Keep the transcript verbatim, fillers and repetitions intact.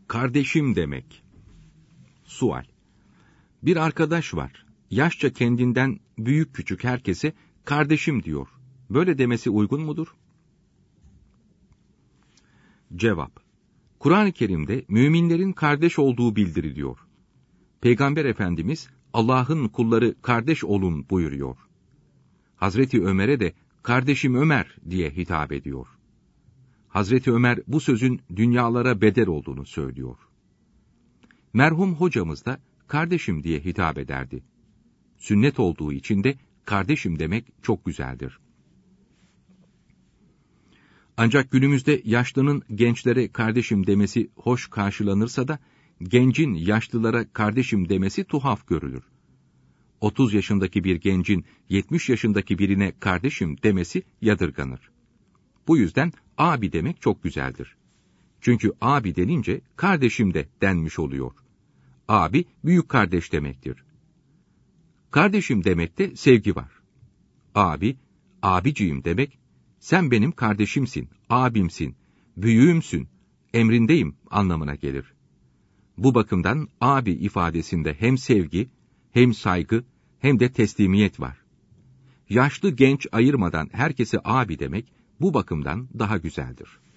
kardeşim demek. Sual. Bir arkadaş var. Yaşça kendinden büyük küçük herkese kardeşim diyor. Böyle demesi uygun mudur? Cevap. Kur'an-ı Kerim'de müminlerin kardeş olduğu bildiriliyor. Peygamber Efendimiz Allah'ın kulları kardeş olun buyuruyor. Hazreti Ömer'e de kardeşim Ömer diye hitap ediyor. Hazreti Ömer bu sözün dünyalara bedel olduğunu söylüyor. Merhum hocamız da kardeşim diye hitap ederdi. Sünnet olduğu için de kardeşim demek çok güzeldir. Ancak günümüzde yaşlının gençlere kardeşim demesi hoş karşılanırsa da, gencin yaşlılara kardeşim demesi tuhaf görülür. otuz yaşındaki bir gencin yetmiş yaşındaki birine kardeşim demesi yadırganır. Bu yüzden abi demek çok güzeldir. Çünkü abi denince kardeşim de denmiş oluyor. Abi büyük kardeş demektir. Kardeşim demekte sevgi var. Abi, abiciğim demek, sen benim kardeşimsin, abimsin, büyüğümsün, emrindeyim anlamına gelir. Bu bakımdan abi ifadesinde hem sevgi, hem saygı, hem de teslimiyet var. Yaşlı genç ayırmadan herkese abi demek bu bakımdan daha güzeldir.